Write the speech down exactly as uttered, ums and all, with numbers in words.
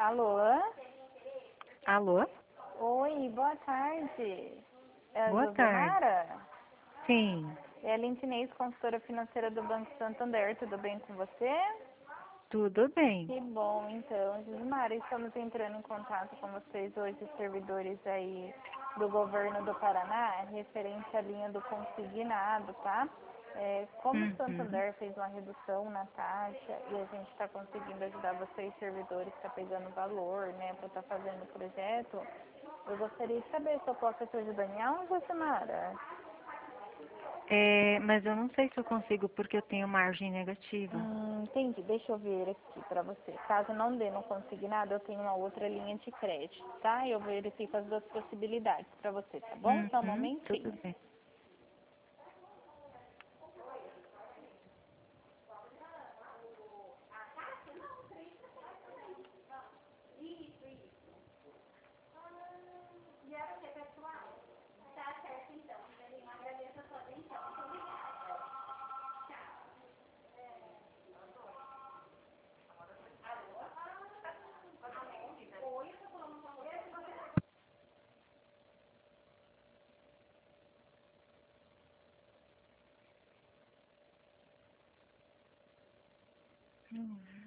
Alô? Alô? Oi, boa tarde. É a Boa tarde. Josemara? Sim, É a Lintinez, consultora financeira do Banco Santander. Tudo bem com você? tudo bem. Que bom, então. Josemara, estamos entrando em contato com vocês hoje, servidores aí do governo do Paraná, referente à linha do consignado, tá? É, como o Uhum. Santander fez uma redução na taxa e a gente está conseguindo ajudar vocês, servidores, que está pegando valor, né, para estar fazendo o projeto, eu gostaria de saber se eu posso te ajudar em algo, Josemara? É, mas eu não sei se eu consigo porque eu tenho margem negativa. Hum, entendi. Deixa eu ver aqui para você. Caso não dê no consignado, eu tenho uma outra linha de crédito, tá? Eu verifico as duas possibilidades para você, tá bom? Só um Uhum, tudo momentinho. bem. Uhum.